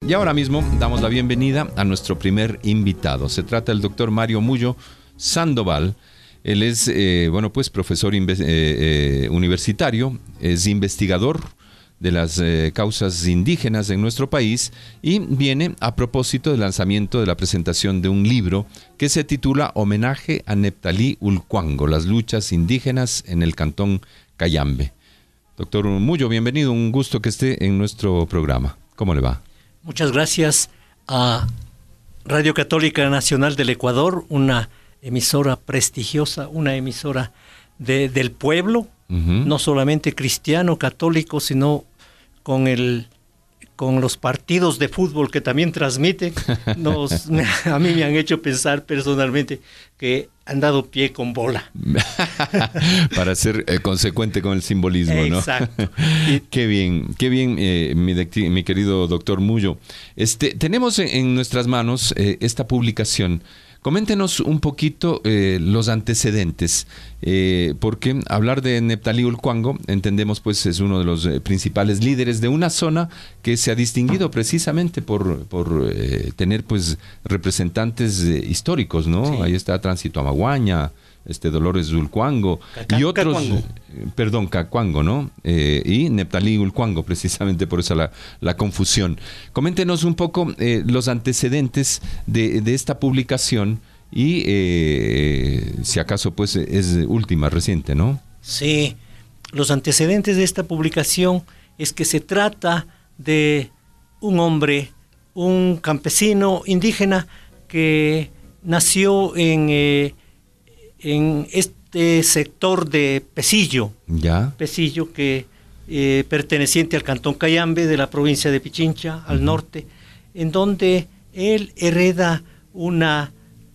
Y ahora mismo damos la bienvenida a nuestro primer invitado. Se trata del doctor Mario Mullo Sandoval. Él es, profesor universitario, es investigador de las causas indígenas en nuestro país y viene a propósito del lanzamiento de la presentación de un libro que se titula Homenaje a Neptalí Ulcuango, las luchas indígenas en el Cantón Cayambe. Doctor Mullo, bienvenido, un gusto que esté en nuestro programa. ¿Cómo le va? Muchas gracias a Radio Católica Nacional del Ecuador, una emisora prestigiosa, una emisora del pueblo, no solamente cristiano, católico, sino con los partidos de fútbol que también transmiten. A mí me han hecho pensar personalmente que han dado pie con bola. Para ser consecuente con el simbolismo, ¿no? Exacto. Qué bien, mi querido doctor Mullo. Tenemos en nuestras manos esta publicación. Coméntenos un poquito los antecedentes, porque hablar de Neptalí Ulcuango, entendemos pues es uno de los principales líderes de una zona que se ha distinguido precisamente por tener pues representantes históricos, ¿no? Sí. Ahí está Tránsito Amaguaña, Dolores Ulcuango y otros, Cacuango, ¿no? Y Neptalí Ulcuango, precisamente por eso la confusión. Coméntenos un poco los antecedentes de esta publicación y si acaso pues es última, reciente, ¿no? Sí, los antecedentes de esta publicación es que se trata de un hombre, un campesino indígena que nació en este sector de Pesillo, Pesillo que perteneciente al Cantón Cayambe de la provincia de Pichincha, al norte, en donde él hereda una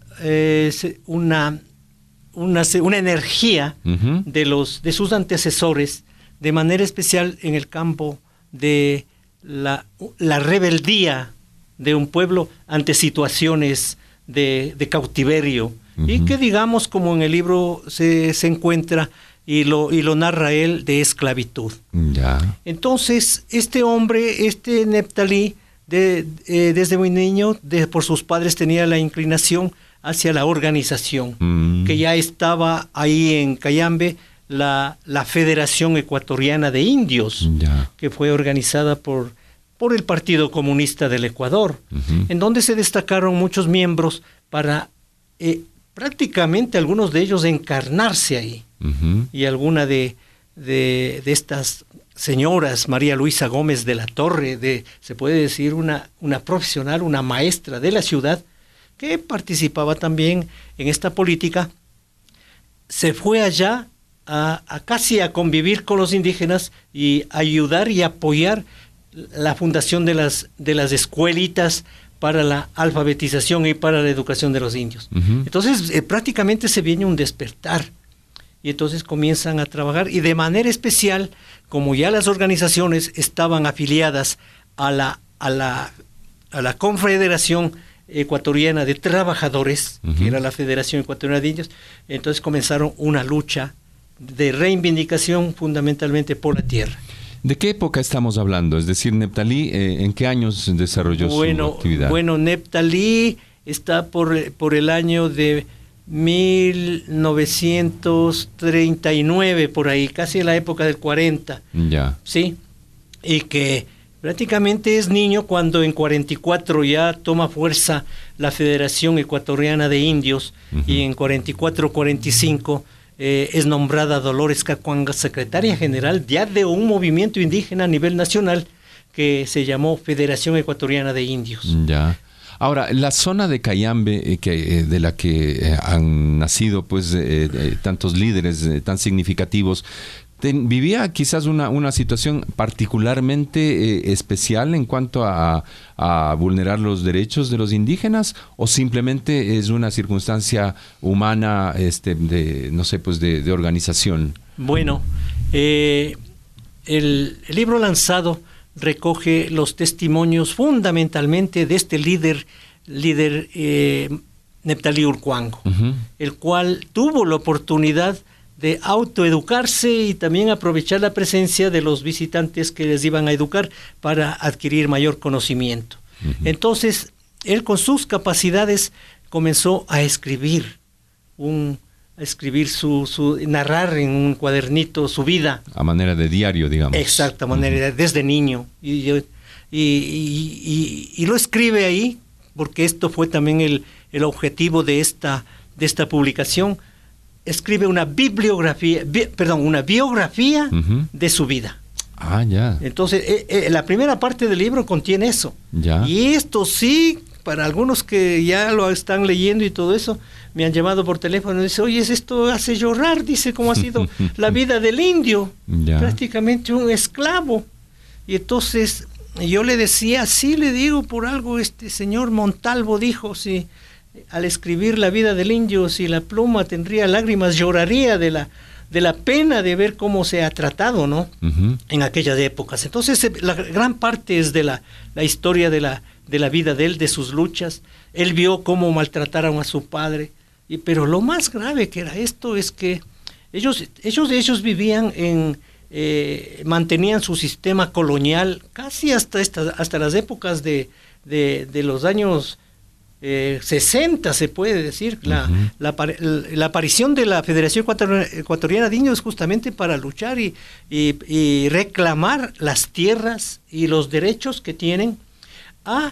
energía de sus antecesores, de manera especial en el campo de la rebeldía de un pueblo ante situaciones de cautiverio. Y que digamos, como en el libro se encuentra y lo narra él, de esclavitud. Entonces, este hombre, Neptalí, desde muy niño, por sus padres tenía la inclinación hacia la organización, que ya estaba ahí en Cayambe, la Federación Ecuatoriana de Indios, que fue organizada por el Partido Comunista del Ecuador, en donde se destacaron muchos miembros para prácticamente algunos de ellos encarnarse ahí. Y alguna de estas señoras, María Luisa Gómez de la Torre, se puede decir una profesional, una maestra de la ciudad, que participaba también en esta política, se fue allá casi a convivir con los indígenas y ayudar y apoyar la fundación de las escuelitas para la alfabetización y para la educación de los indios. Entonces, prácticamente se viene un despertar. Y entonces comienzan a trabajar, y de manera especial, como ya las organizaciones estaban afiliadas a la Confederación Ecuatoriana de Trabajadores, que era la Federación Ecuatoriana de Indios, entonces comenzaron una lucha de reivindicación fundamentalmente por la tierra. ¿De qué época estamos hablando? Es decir, Neptalí, ¿en qué años desarrolló su actividad? Bueno, Neptalí está por el año de 1939, por ahí, casi en la época del 40. Sí, y que prácticamente es niño cuando en 44 ya toma fuerza la Federación Ecuatoriana de Indios, y en 44-45 es nombrada Dolores Cacuanga secretaria general ya de un movimiento indígena a nivel nacional que se llamó Federación Ecuatoriana de Indios. Ahora, la zona de Cayambe, de la que han nacido pues tantos líderes tan significativos, ¿vivía quizás una situación particularmente especial en cuanto a vulnerar los derechos de los indígenas, o simplemente es una circunstancia humana de organización? Bueno, el libro lanzado recoge los testimonios fundamentalmente de este líder Neptalí Ulcuango, el cual tuvo la oportunidad de autoeducarse y también aprovechar la presencia de los visitantes que les iban a educar para adquirir mayor conocimiento. Entonces, él con sus capacidades comenzó a escribir, narrar en un cuadernito su vida. A manera de diario, digamos. Exacta manera, desde niño. Y lo escribe ahí, porque esto fue también el objetivo de esta publicación. Escribe una biografía de su vida. Ah, ya. Entonces, la primera parte del libro contiene eso. Ya. Y esto sí, para algunos que ya lo están leyendo y todo eso, me han llamado por teléfono y dicen, oye, esto hace llorar, dice, cómo ha sido la vida del indio, ya. Prácticamente un esclavo. Y entonces yo le decía, sí, le digo, por algo señor Montalvo dijo, si al escribir la vida del indio, si la pluma tendría lágrimas, lloraría de la pena de ver cómo se ha tratado, ¿no? En aquellas épocas. Entonces, la gran parte es de la historia de la vida de él, de sus luchas. Él vio cómo maltrataron a su padre. Pero lo más grave que era esto es que ellos vivían mantenían su sistema colonial casi hasta las épocas de los años 60, se puede decir. La aparición de la Federación Ecuatoriana de Indios justamente para luchar y reclamar las tierras y los derechos que tienen a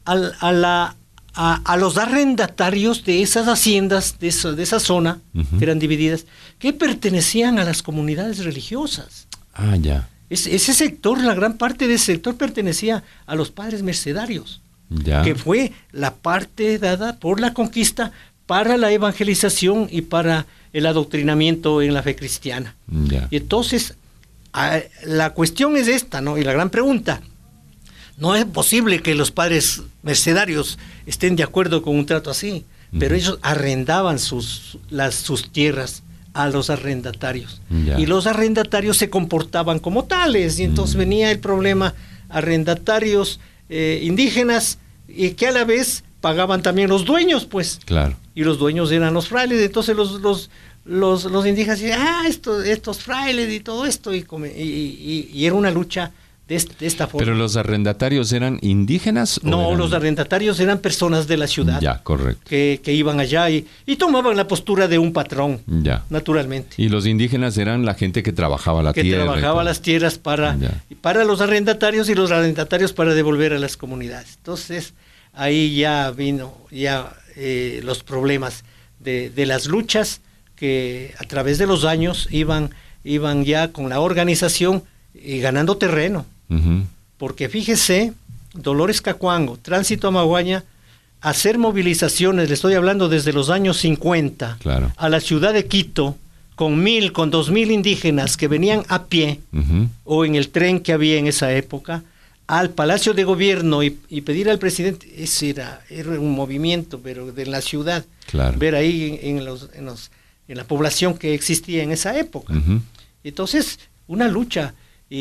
los arrendatarios de esas haciendas, de esa zona, que eran divididas, que pertenecían a las comunidades religiosas. Ah, ya. Ese sector, la gran parte de ese sector pertenecía a los padres mercedarios, ya. Que fue la parte dada por la conquista para la evangelización y para el adoctrinamiento en la fe cristiana. Ya. Y entonces, la cuestión es esta, ¿no? Y la gran pregunta, no es posible que los padres mercedarios estén de acuerdo con un trato así, pero ellos arrendaban sus tierras a los arrendatarios. Ya. Y los arrendatarios se comportaban como tales, y entonces venía el problema, arrendatarios indígenas, y que a la vez pagaban también los dueños, pues. Claro. Y los dueños eran los frailes, entonces los indígenas decían, estos frailes y todo esto, y era una lucha de esta forma. ¿Pero los arrendatarios eran indígenas? No, los arrendatarios eran personas de la ciudad. Ya, correcto. Que iban allá y tomaban la postura de un patrón, ya. Naturalmente. Y los indígenas eran la gente que trabajaba la tierra. Que trabajaba las tierras para los arrendatarios, y los arrendatarios para devolver a las comunidades. Entonces, ahí ya vino los problemas de las luchas que a través de los años iban ya con la organización y ganando terreno. Porque fíjese, Dolores Cacuango, Tránsito Amaguaña, hacer movilizaciones, le estoy hablando desde los años 50, claro, a la ciudad de Quito, con 2,000 indígenas que venían a pie, o en el tren que había en esa época, al Palacio de Gobierno y pedir al presidente, ese era un movimiento, pero de la ciudad, claro, ver ahí en la población que existía en esa época. Entonces, una lucha,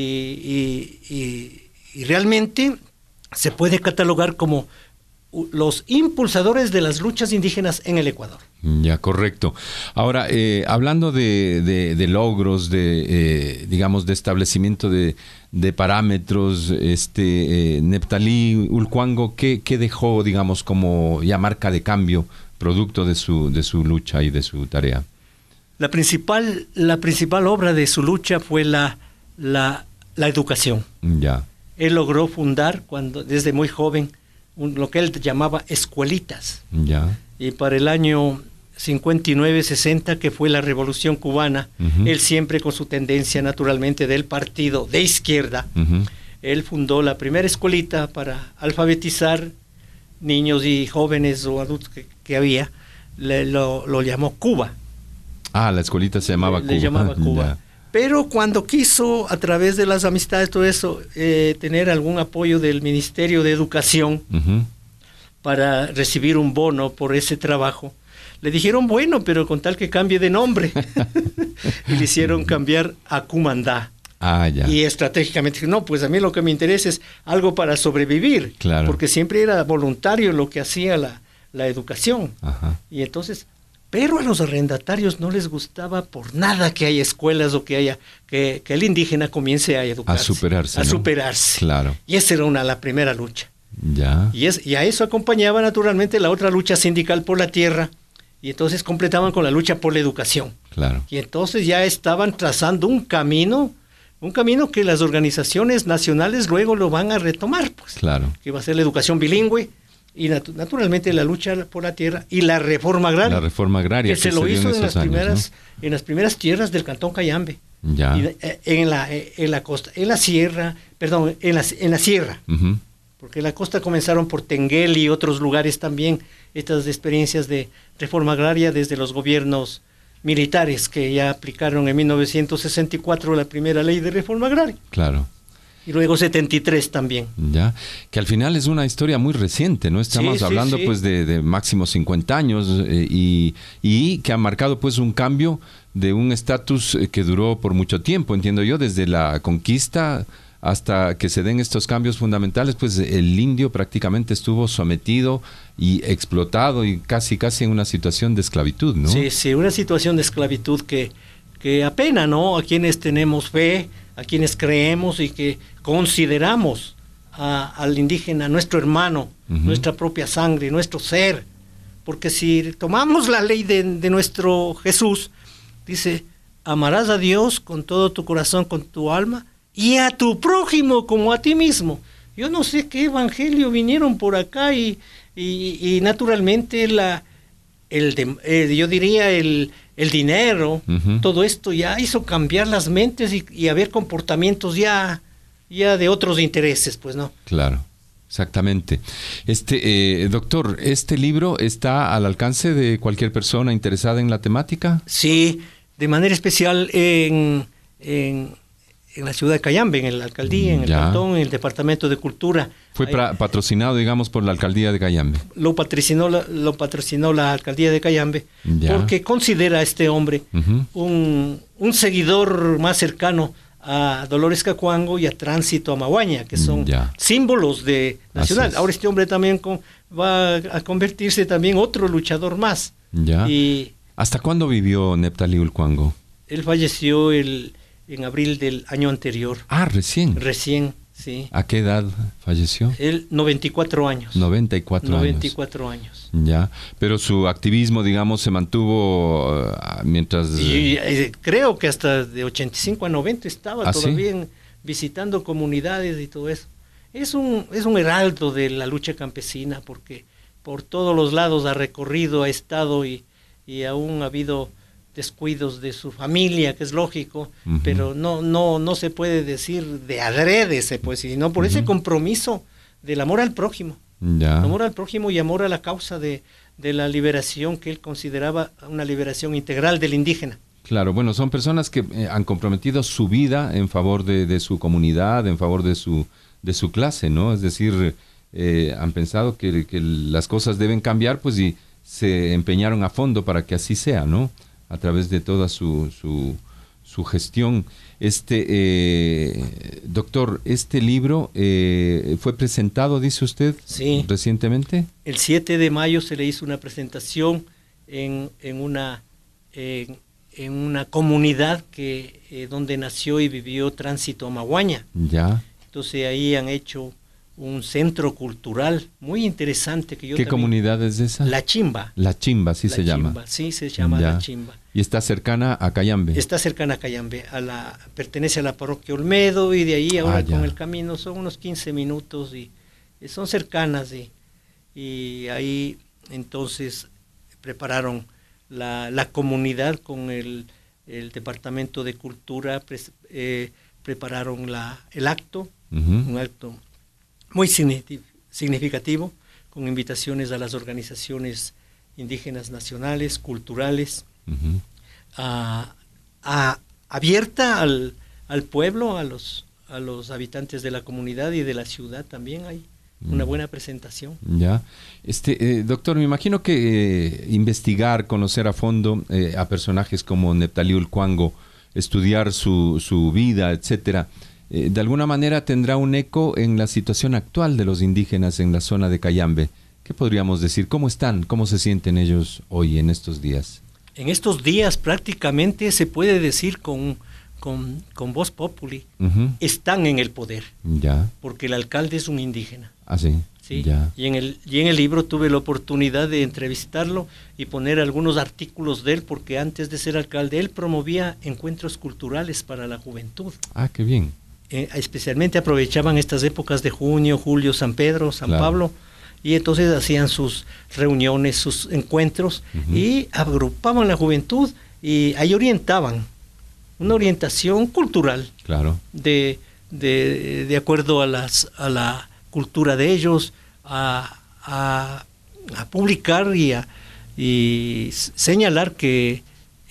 y realmente se puede catalogar como los impulsadores de las luchas indígenas en el Ecuador. Ya, correcto. Ahora, hablando de logros, digamos, de establecimiento de parámetros, Neptalí Ulcuango, ¿qué dejó, digamos, como ya marca de cambio, producto de su lucha y de su tarea? La principal obra de su lucha fue la educación. Ya. Él logró fundar, desde muy joven, lo que él llamaba escuelitas. Ya. Y para el año 59-60, que fue la Revolución Cubana, él siempre con su tendencia naturalmente del partido de izquierda, él fundó la primera escuelita para alfabetizar niños y jóvenes o adultos que había, lo llamó Cuba. Ah, la escuelita se llamaba Cuba. Le llamaba Cuba. Ya. Pero cuando quiso, a través de las amistades, todo eso, tener algún apoyo del Ministerio de Educación para recibir un bono por ese trabajo, le dijeron, bueno, pero con tal que cambie de nombre. Y le hicieron cambiar a Cumandá. Ah, ya. Y estratégicamente, no, pues a mí lo que me interesa es algo para sobrevivir. Claro. Porque siempre era voluntario lo que hacía la educación. Ajá. Y entonces... Pero a los arrendatarios no les gustaba por nada que haya escuelas o que el indígena comience a educarse. A superarse. A ¿no? superarse. Claro. Y esa era la primera lucha. Ya. Y a eso acompañaba naturalmente la otra lucha sindical por la tierra, y entonces completaban con la lucha por la educación. Claro. Y entonces ya estaban trazando un camino que las organizaciones nacionales luego lo van a retomar, pues. Claro. Que va a ser la educación bilingüe y naturalmente la lucha por la tierra y la reforma agraria. La reforma agraria que se lo dio hizo en esos las primeras tierras del Cantón Cayambe. Ya. Y en la costa, en la sierra, Ujú. porque en la costa comenzaron por Tenguel y otros lugares también estas experiencias de reforma agraria desde los gobiernos militares que ya aplicaron en 1964 la primera ley de reforma agraria. Claro. Y luego 73 también. Ya, que al final es una historia muy reciente, ¿no? Estamos hablando pues de máximo 50 años y que ha marcado pues un cambio de un estatus que duró por mucho tiempo, entiendo yo, desde la conquista hasta que se den estos cambios fundamentales, pues el indio prácticamente estuvo sometido y explotado y casi en una situación de esclavitud, ¿no? Sí, una situación de esclavitud que apena, ¿no? A quienes tenemos fe, a quienes creemos y que consideramos al indígena nuestro hermano, nuestra propia sangre, nuestro ser. Porque si tomamos la ley de nuestro Jesús, dice, amarás a Dios con todo tu corazón, con tu alma, y a tu prójimo como a ti mismo. Yo no sé qué evangelio vinieron por acá y naturalmente yo diría el dinero, todo esto ya hizo cambiar las mentes y haber comportamientos ya de otros intereses, pues, ¿no? Claro, exactamente. Doctor, ¿este libro está al alcance de cualquier persona interesada en la temática? Sí, de manera especial en la ciudad de Cayambe, en la alcaldía, en el cantón, en el departamento de cultura. Fue patrocinado, digamos, por la alcaldía de Cayambe. Lo patrocinó la alcaldía de Cayambe, porque considera a este hombre un seguidor más cercano a Dolores Cacuango y a Tránsito Amaguaña, que son símbolos de nacional. Ahora este hombre también va a convertirse también otro luchador más. Ya. ¿Hasta cuándo vivió Neptalí Ulcuango? Él falleció en abril del año anterior. Ah, recién. Recién, sí. ¿A qué edad falleció? Él, 94 años. 94 años. Ya, pero su activismo, digamos, se mantuvo mientras... creo que hasta de 85 a 90 estaba todavía ¿sí? Visitando comunidades y todo eso. Es un heraldo de la lucha campesina, porque por todos los lados ha recorrido, ha estado y aún ha habido descuidos de su familia, que es lógico, pero no se puede decir de adrede, sino por ese compromiso del amor al prójimo. Amor al prójimo y amor a la causa de la liberación que él consideraba una liberación integral del indígena. Claro, bueno, son personas que han comprometido su vida en favor de su comunidad, en favor de su clase, ¿no? Es decir, han pensado que las cosas deben cambiar, pues, y se empeñaron a fondo para que así sea, ¿no? A través de toda su gestión. Doctor, ¿este libro fue presentado, dice usted, recientemente? El 7 de mayo se le hizo una presentación en una comunidad donde nació y vivió Tránsito Amaguaña. Ya. Entonces ahí han hecho un centro cultural muy interesante. ¿Qué comunidad es esa? La Chimba. La Chimba, sí se llama. Sí, se llama La Chimba. ¿Y está cercana a Cayambe? Está cercana a Cayambe. Pertenece a la parroquia Olmedo y de ahí ahora con el camino son unos 15 minutos y son cercanas. Y ahí entonces prepararon la comunidad con el Departamento de Cultura, prepararon el acto, un acto muy significativo, con invitaciones a las organizaciones indígenas nacionales, culturales, abierta al pueblo, a los habitantes de la comunidad y de la ciudad también hay una buena presentación. Ya. Doctor, me imagino que investigar, conocer a fondo a personajes como Neptalí Ulcuango, estudiar su vida, etcétera, de alguna manera tendrá un eco en la situación actual de los indígenas en la zona de Cayambe. ¿Qué podríamos decir? ¿Cómo están? ¿Cómo se sienten ellos hoy, en estos días? En estos días prácticamente se puede decir con voz populi, están en el poder, porque el alcalde es un indígena. ¿Ah, sí? Sí, y en el libro tuve la oportunidad de entrevistarlo y poner algunos artículos de él, porque antes de ser alcalde él promovía encuentros culturales para la juventud. Ah, qué bien. Especialmente aprovechaban estas épocas de junio, julio, San Pedro, San Pablo, y entonces hacían sus reuniones, sus encuentros, y agrupaban la juventud y ahí orientaban, una orientación cultural, de acuerdo a la cultura de ellos, a publicar y señalar que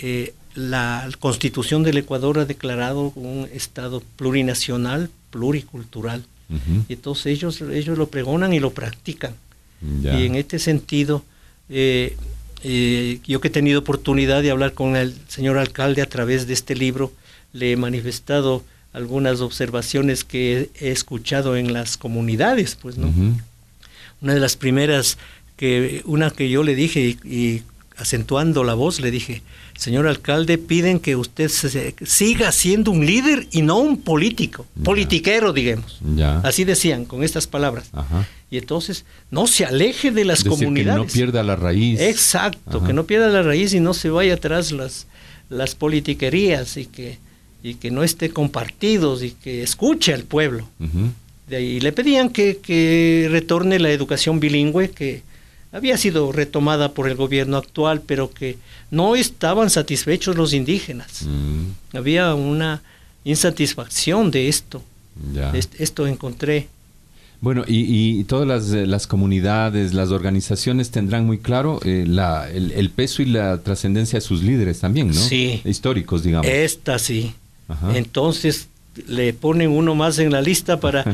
la Constitución del Ecuador ha declarado un Estado plurinacional, pluricultural. Y entonces ellos lo pregonan y lo practican. Y en este sentido, yo que he tenido oportunidad de hablar con el señor alcalde a través de este libro, le he manifestado algunas observaciones que he escuchado en las comunidades, pues, ¿no? Una de las primeras, una que yo le dije, y acentuando la voz, le dije: señor alcalde, piden que usted siga siendo un líder y no un político, politiquero, digamos. Así decían, con estas palabras. Y entonces, no se aleje de las comunidades. Que no pierda la raíz. Exacto, que no pierda la raíz y no se vaya atrás las politiquerías, y que no esté con partidos, y que escuche al pueblo. De ahí le pedían que retorne la educación bilingüe, que había sido retomada por el gobierno actual, pero que no estaban satisfechos los indígenas. Había una insatisfacción de esto. Esto encontré. Bueno, y todas las comunidades, las organizaciones tendrán muy claro el peso y la trascendencia de sus líderes también, ¿no? Sí. Históricos, digamos. Sí. Entonces le ponen uno más en la lista para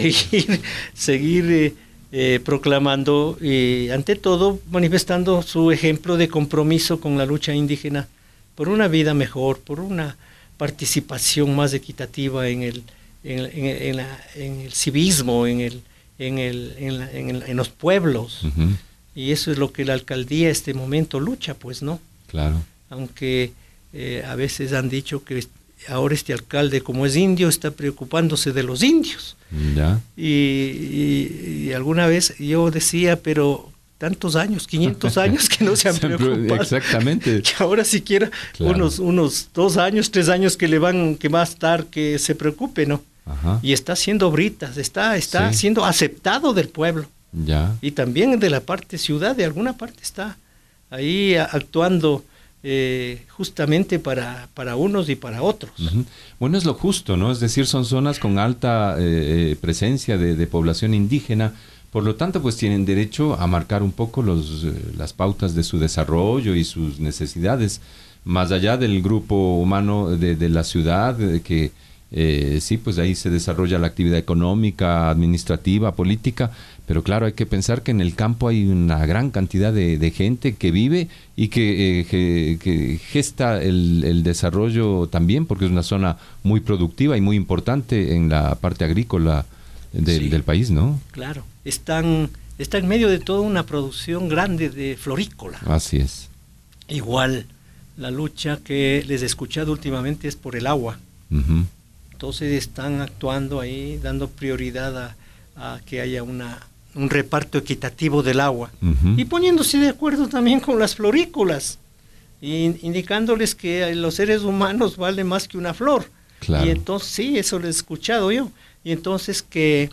seguir proclamando y ante todo manifestando su ejemplo de compromiso con la lucha indígena por una vida mejor, por una participación más equitativa en el civismo, en los pueblos. Y eso es lo que la alcaldía en este momento lucha, pues, ¿no? Claro. Aunque a veces han dicho que ahora este alcalde, como es indio, está preocupándose de los indios. Y alguna vez yo decía, pero tantos años, 500 años que no se han preocupado. Exactamente. Que ahora siquiera unos 2 años, 3 años que va a estar, que se preocupe, ¿no? Y está haciendo obritas, está siendo aceptado del pueblo. Y también de la parte ciudad, de alguna parte está ahí actuando justamente para unos y para otros. Bueno, es lo justo, ¿no? Es decir, son zonas con alta presencia de población indígena, por lo tanto, pues tienen derecho a marcar un poco las pautas de su desarrollo y sus necesidades, más allá del grupo humano de la ciudad, que sí, pues ahí se desarrolla la actividad económica, administrativa, política, pero claro, hay que pensar que en el campo hay una gran cantidad de gente que vive y que gesta el desarrollo también, porque es una zona muy productiva y muy importante en la parte agrícola del país, ¿no? Claro, está en medio de toda una producción grande de florícola. Así es. Igual, la lucha que les he escuchado últimamente es por el agua. Entonces están actuando ahí, dando prioridad a que haya un reparto equitativo del agua. Y poniéndose de acuerdo también con las florícolas, indicándoles que los seres humanos valen más que una flor. Y entonces, sí, eso lo he escuchado yo. Y entonces que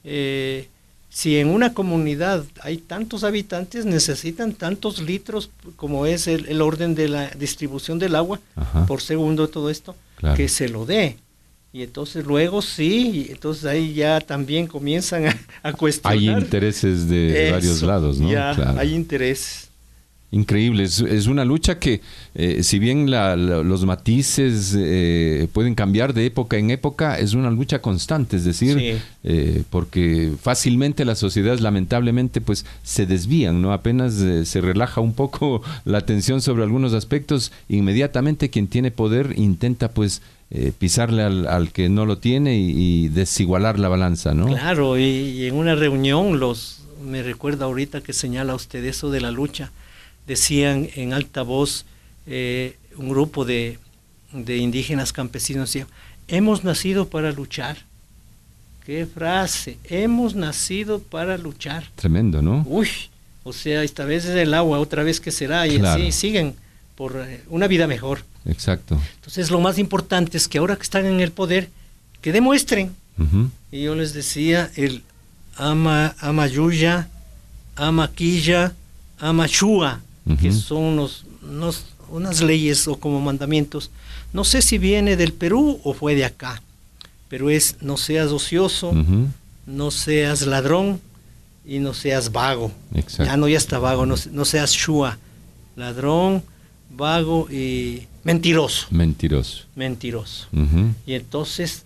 si en una comunidad hay tantos habitantes, necesitan tantos litros, como es el orden de la distribución del agua por segundo, todo esto, que se lo dé. Y entonces luego sí, y entonces ahí ya también comienzan a cuestionar. Hay intereses de varios lados, ¿no? Ya, hay intereses. Increíble, es una lucha que si bien los matices pueden cambiar de época en época, es una lucha constante, es decir, porque fácilmente las sociedades lamentablemente pues se desvían, ¿no? Apenas se relaja un poco la atención sobre algunos aspectos, inmediatamente quien tiene poder intenta pues pisarle al que no lo tiene y desigualar la balanza, ¿no? Claro, y en una reunión me recuerda ahorita que señala usted eso de la lucha. Decían en alta voz un grupo de indígenas campesinos, decían: hemos nacido para luchar, qué frase, hemos nacido para luchar. Tremendo, ¿no? Uy, o sea, esta vez es el agua, otra vez que será, y Claro. así siguen por una vida mejor. Exacto. Entonces lo más importante es que ahora que están en el poder, que demuestren. Ujú. Y yo les decía, el Amayuya, Amaquilla, Amachua, que Ujú. son unas leyes o como mandamientos. No sé si viene del Perú o fue de acá, pero es: no seas ocioso, Ujú. no seas ladrón y no seas vago. Exacto. Ya está vago, no seas shua, ladrón, vago y mentiroso. Mentiroso. Y entonces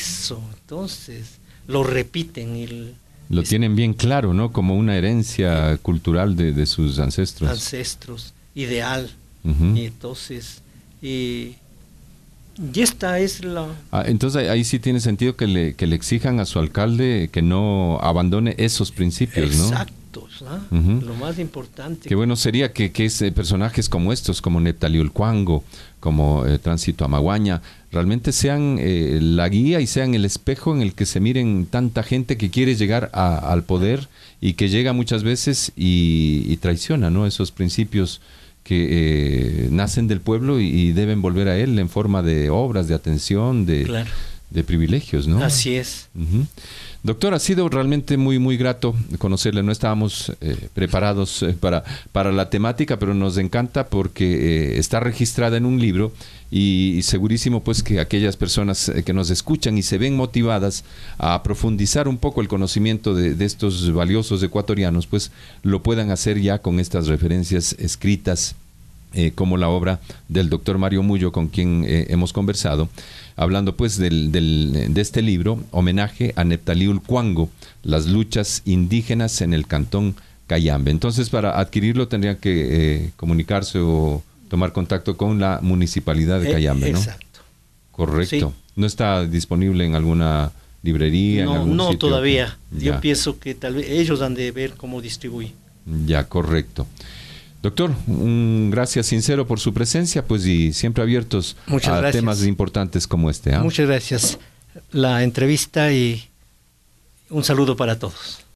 lo repiten Lo tienen bien claro, ¿no? Como una herencia cultural de sus ancestros. ancestros, ideal. Ujú. Y entonces, y esta es la... Entonces ahí sí tiene sentido que le exijan a su alcalde que no abandone esos principios, ¿no? Exactos, ¿ah? Ujú. Lo más importante. Qué bueno sería que personajes como estos, como Neptaliulcuango, como Tránsito Amaguaña, realmente sean la guía y sean el espejo en el que se miren tanta gente que quiere llegar al poder y que llega muchas veces y traiciona, ¿no? Esos principios que nacen del pueblo y deben volver a él en forma de obras, de atención, Claro. de privilegios, ¿no? Así es. Ujú. Doctor, ha sido realmente muy, muy grato conocerle. No estábamos preparados para la temática, pero nos encanta porque está registrada en un libro y segurísimo pues que aquellas personas que nos escuchan y se ven motivadas a profundizar un poco el conocimiento de estos valiosos ecuatorianos, pues lo puedan hacer ya con estas referencias escritas, como la obra del doctor Mario Mullo, con quien hemos conversado, hablando pues de este libro, Homenaje a Neptaliulcuango, las luchas indígenas en el cantón Cayambe. Entonces, para adquirirlo tendrían que comunicarse o tomar contacto con la municipalidad de Cayambe, ¿no? Exacto. Correcto. Sí. ¿No está disponible en alguna librería? En algún No sitio? todavía. Ya. Yo pienso que tal vez ellos han de ver cómo distribuir. Ya, correcto. Doctor, un gracias sincero por su presencia, pues, y siempre abiertos Muchas a gracias. temas importantes como este. Muchas gracias. La entrevista y un saludo para todos.